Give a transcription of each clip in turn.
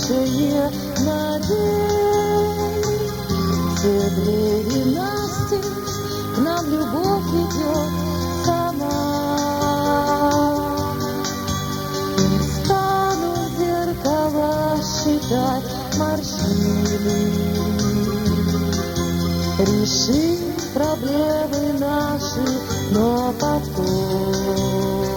лучшее надень. Все двери настежь, к нам любовь идет сама. Не стану зеркала считать морщины. Решим проблемы наши, но потом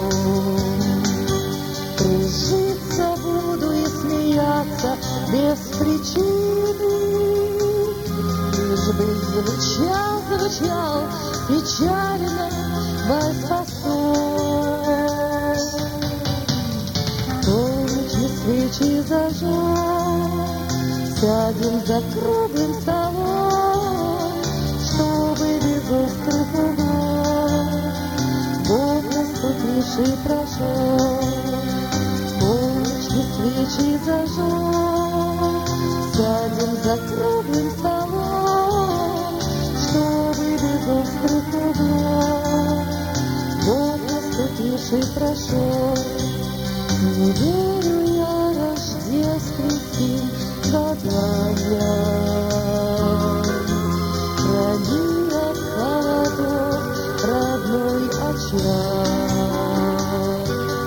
кружиться буду и смеяться без причины. Лишь бы звучал печально вальс-фасон. Полночи свечи зажжем, сядем за круглым столом, чтобы без острых углов Бог наступивший прошел. Полночи свечи зажжем, сядем за круглым столом, чтобы без острых углов Бог наступивший прошел. Не верю я рождественским гаданиям. Храни от холодов родной очаг.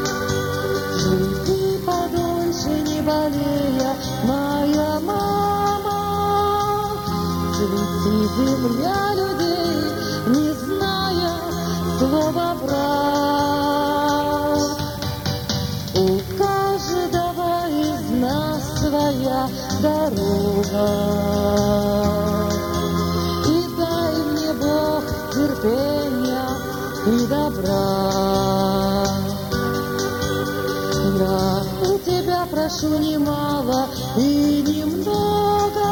Живи подольше, не болея, моя мама. Цвети земля людей, не зная слова прав. У каждого из нас своя дорога. И дай мне Бог терпения и добра. Я у тебя прошу немало и немного.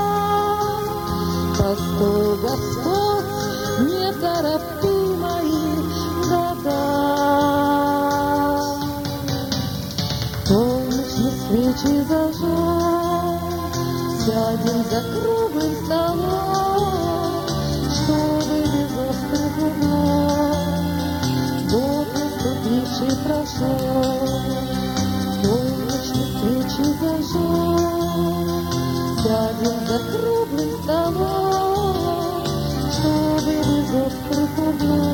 Постой, Господь, не торопи мои года. Полночи свечи зажжем, сядем за круглым столом, чтобы без острых углов Бог наступивший прошел. Полночи свечи зажжем, сядем за круглым столом, чтобы без острых углов